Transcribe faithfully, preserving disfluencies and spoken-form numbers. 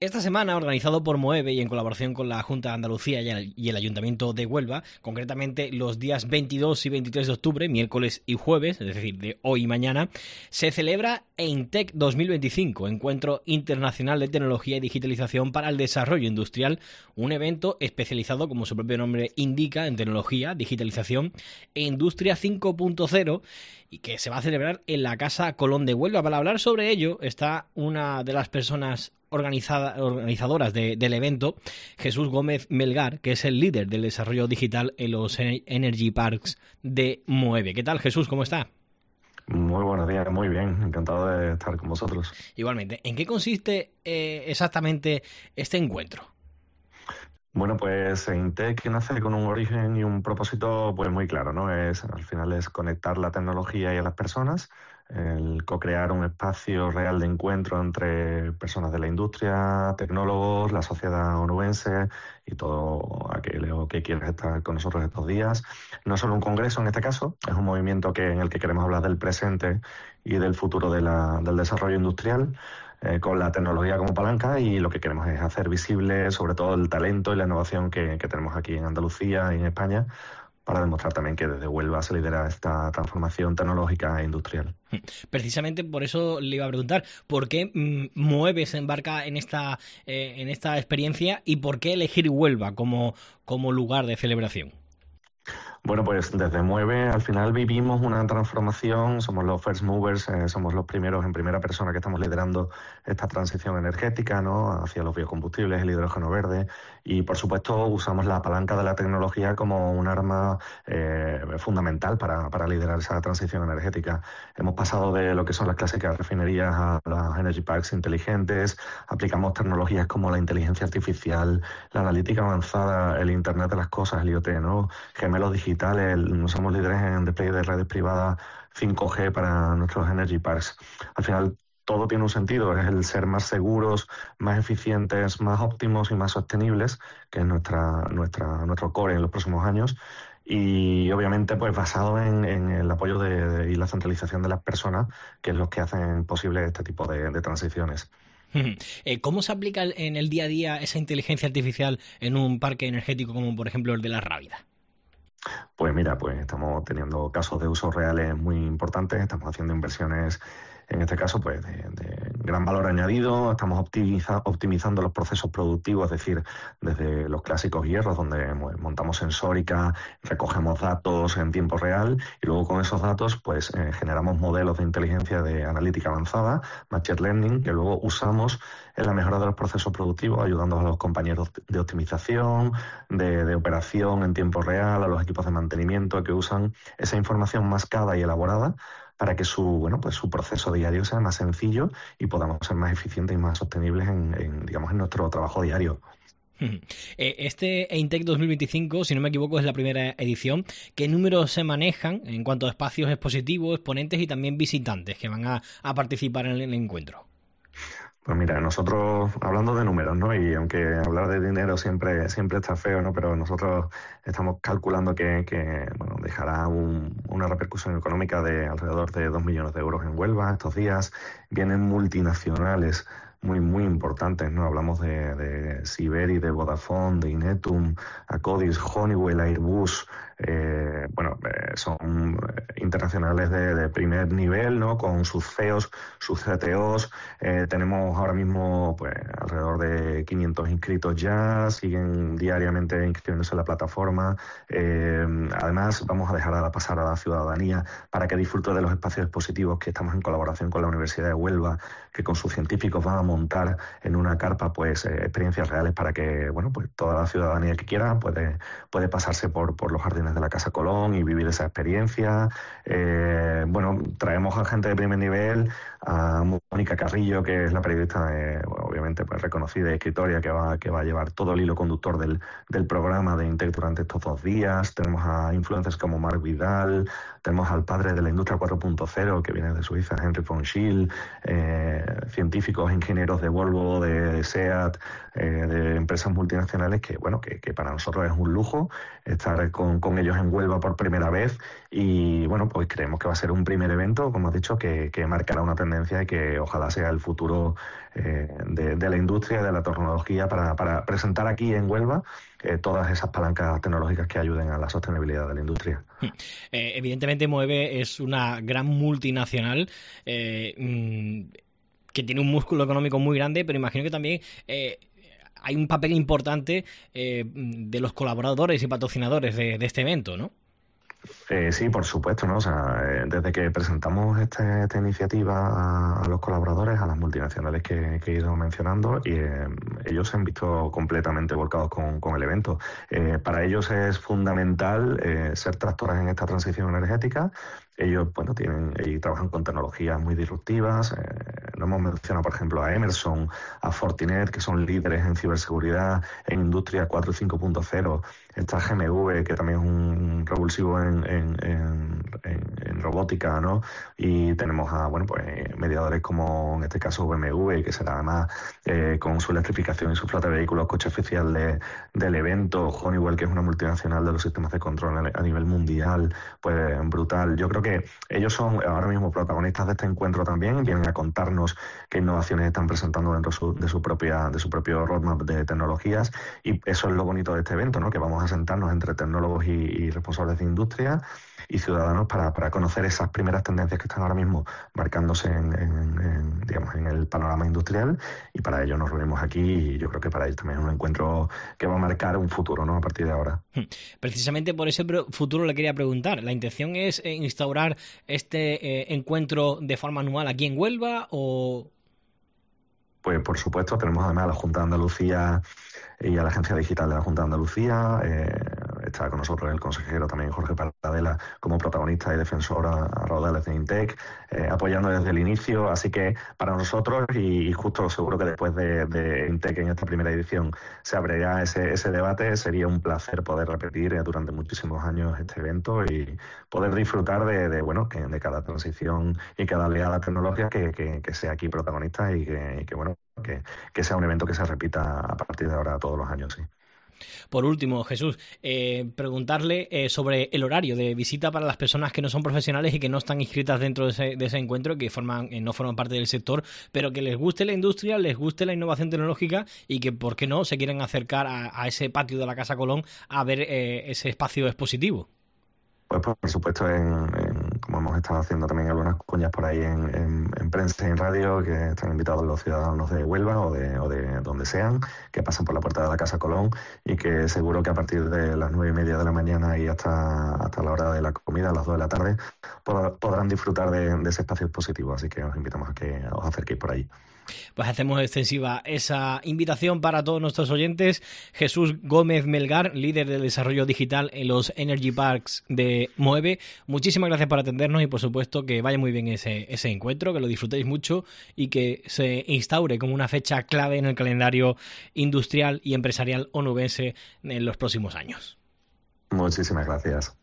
Esta semana, organizado por Moeve y en colaboración con la Junta de Andalucía y el Ayuntamiento de Huelva, concretamente los días veintidós y veintitrés de octubre, miércoles y jueves, es decir, de hoy y mañana, se celebra EINTEC dos mil veinticinco, Encuentro Internacional de Tecnología y Digitalización para el Desarrollo Industrial, un evento especializado, como su propio nombre indica, en tecnología, digitalización e industria cinco punto cero, y que se va a celebrar en la Casa Colón de Huelva. Para hablar sobre ello está una de las personas organizada, organizadoras de, del evento, Jesús Gómez Melgar, que es el líder del desarrollo digital en los Energy Parks de Moeve. ¿Qué tal, Jesús? ¿Cómo está? Muy buenos días, muy bien, encantado de estar con vosotros. Igualmente. ¿En qué consiste eh, exactamente este encuentro? Bueno, pues EINTEC nace con un origen y un propósito pues muy claro, ¿no? Es, al final es conectar la tecnología y a las personas, el co-crear un espacio real de encuentro entre personas de la industria, tecnólogos, la sociedad onubense y todo aquello que quiera estar con nosotros estos días. No es solo un congreso en este caso, es un movimiento que, en el que queremos hablar del presente y del futuro de la, del desarrollo industrial, Eh, con la tecnología como palanca, y lo que queremos es hacer visible sobre todo el talento y la innovación que, que tenemos aquí en Andalucía y en España, para demostrar también que desde Huelva se lidera esta transformación tecnológica e industrial. Precisamente por eso le iba a preguntar, ¿por qué mmm, Moeve se embarca en esta, eh, en esta experiencia y por qué elegir Huelva como, como lugar de celebración? Bueno, pues desde Mueve al final vivimos una transformación, somos los first movers, eh, somos los primeros en primera persona que estamos liderando esta transición energética, ¿no?, hacia los biocombustibles, el hidrógeno verde, y por supuesto usamos la palanca de la tecnología como un arma eh, fundamental para, para liderar esa transición energética. Hemos pasado de lo que son las clásicas refinerías a las energy parks inteligentes, aplicamos tecnologías como la inteligencia artificial, la analítica avanzada, el Internet de las cosas, el I O T, ¿no?, gemelos digitales. El, somos líderes en despliegue de redes privadas cinco G para nuestros energy parks. Al final todo tiene un sentido, es el ser más seguros, más eficientes, más óptimos y más sostenibles, que es nuestra, nuestra, nuestro core en los próximos años. Y obviamente pues basado en, en el apoyo de, de, y la centralización de las personas, que es lo que hacen posible este tipo de, de transiciones. ¿Cómo se aplica en el día a día esa inteligencia artificial en un parque energético como por ejemplo el de La Rábida? Pues mira, pues estamos teniendo casos de usos reales muy importantes, estamos haciendo inversiones, en este caso, pues de, de gran valor añadido, estamos optimiza, optimizando los procesos productivos, es decir, desde los clásicos hierros, donde montamos sensórica, recogemos datos en tiempo real, y luego con esos datos, pues eh, generamos modelos de inteligencia de analítica avanzada, machine learning, que luego usamos en la mejora de los procesos productivos, ayudando a los compañeros de optimización, de, de operación en tiempo real, a los equipos de mantenimiento que usan esa información mascada y elaborada para que su, bueno, pues su proceso diario sea más sencillo y podamos ser más eficientes y más sostenibles en, en, digamos, en nuestro trabajo diario. Este EINTEC dos mil veinticinco, si no me equivoco, es la primera edición. ¿Qué números se manejan en cuanto a espacios expositivos, exponentes y también visitantes que van a, a participar en el encuentro? Pues mira, nosotros, hablando de números, ¿no?, y aunque hablar de dinero siempre siempre está feo, ¿no?, pero nosotros estamos calculando que, que bueno, dejará un, una repercusión económica de alrededor de dos millones de euros en Huelva estos días. Vienen multinacionales muy, muy importantes, ¿no? Hablamos de, de Siberi, de Vodafone, de Inetum, Acodis, Honeywell, Airbus, eh, bueno, eh, son internacionales de, de primer nivel, ¿no?, con sus C E Os, sus C T Os. Eh, tenemos ahora mismo pues alrededor de quinientos inscritos ya, siguen diariamente inscribiéndose en la plataforma. Eh, además, vamos a dejar a pasar a la ciudadanía para que disfrute de los espacios expositivos que estamos en colaboración con la Universidad de Huelva, que con sus científicos van a montar en una carpa pues eh, experiencias reales para que, bueno, pues toda la ciudadanía que quiera puede, puede pasarse por, por los jardines de la Casa Colón y vivir esa experiencia. Eh, bueno, traemos a gente de primer nivel, a Mónica Carrillo, que es la periodista eh, obviamente pues reconocida y escritora que va, que va a llevar todo el hilo conductor del, del programa de EINTEC durante estos dos días. Tenemos a influencers como Marc Vidal, tenemos al padre de la industria cuatro punto cero que viene de Suiza, Henry von Schill, eh, científicos, ingenieros de Volvo, de, de SEAT, eh, de empresas multinacionales que, bueno, que, que para nosotros es un lujo estar con, con ellos en Huelva por primera vez, y bueno, pues creemos que va a ser un primer evento, como has dicho, que, que marcará una tendencia y que ojalá sea el futuro eh, de, de la industria y de la tecnología para, para presentar aquí en Huelva eh, todas esas palancas tecnológicas que ayuden a la sostenibilidad de la industria. Eh, evidentemente Moeve es una gran multinacional eh, mmm, que tiene un músculo económico muy grande, pero imagino que también eh, hay un papel importante eh, de los colaboradores y patrocinadores de, de este evento, ¿no? Eh, sí, por supuesto, ¿no? O sea, eh, desde que presentamos este, esta iniciativa a, a los colaboradores, a las multinacionales que, que he ido mencionando, y eh, ellos se han visto completamente volcados con, con el evento. Eh, para ellos es fundamental eh, ser tractores en esta transición energética. Ellos, bueno, tienen y trabajan con tecnologías muy disruptivas. Eh, no hemos mencionado, por ejemplo, a Emerson, a Fortinet, que son líderes en ciberseguridad, en industria cuatro y cinco punto cero. Está G M V, que también es un revulsivo en, en, en, en, en robótica, ¿no? Y tenemos a, bueno, pues mediadores como, en este caso, B M W, que será además eh, con su electrificación y su flota de vehículos, coche oficial de, del evento. Honeywell, que es una multinacional de los sistemas de control a nivel mundial, pues brutal. Yo creo que ellos son ahora mismo protagonistas de este encuentro también, vienen a contarnos qué innovaciones están presentando dentro su, de su propia de su propio roadmap de tecnologías, y eso es lo bonito de este evento, ¿no? Que vamos a sentarnos entre tecnólogos y, y responsables de industria y ciudadanos para, para conocer esas primeras tendencias que están ahora mismo marcándose en, en, en, digamos, en el panorama industrial, y para ello nos reunimos aquí, y yo creo que para ellos también es un encuentro que va a marcar un futuro, ¿no? A partir de ahora. Precisamente por ese futuro le quería preguntar, ¿la intención es instaurar este eh, encuentro de forma anual aquí en Huelva o...? Pues por supuesto, tenemos además a la Junta de Andalucía y a la Agencia Digital de la Junta de Andalucía. Eh, está con nosotros el consejero también, Jorge Paradela, como protagonista y defensor a, a raudales de INTEC, eh, apoyando desde el inicio. Así que para nosotros, y, y justo seguro que después de, de INTEC en esta primera edición se abrirá ese, ese debate, sería un placer poder repetir eh, durante muchísimos años este evento y poder disfrutar de, de bueno, que de cada transición y cada oleada tecnológica que, que, que sea aquí protagonista, y que, y que bueno, Que, que sea un evento que se repita a partir de ahora todos los años, sí. Por último, Jesús, eh, preguntarle eh, sobre el horario de visita para las personas que no son profesionales y que no están inscritas dentro de ese, de ese encuentro, que forman, eh, no forman parte del sector, pero que les guste la industria, les guste la innovación tecnológica y que, ¿por qué no?, se quieren acercar a, a ese patio de la Casa Colón a ver eh, ese espacio expositivo. Pues por supuesto, en, en, como hemos estado haciendo también algunas cuñas por ahí en, en, en prensa y en radio, que están invitados los ciudadanos de Huelva o de, o de donde sean, que pasen por la puerta de la Casa Colón, y que seguro que a partir de las nueve y media de la mañana y hasta, hasta la hora de la comida, a las dos de la tarde, pod- podrán disfrutar de, de ese espacio expositivo. Así que os invitamos a que os acerquéis por ahí. Pues hacemos extensiva esa invitación para todos nuestros oyentes. Jesús Gómez Melgar, líder de desarrollo digital en los Energy Parks de Moeve. Muchísimas gracias por atendernos y, por supuesto, que vaya muy bien ese, ese encuentro, que lo disfrutéis mucho y que se instaure como una fecha clave en el calendario industrial y empresarial onubense en los próximos años. Muchísimas gracias.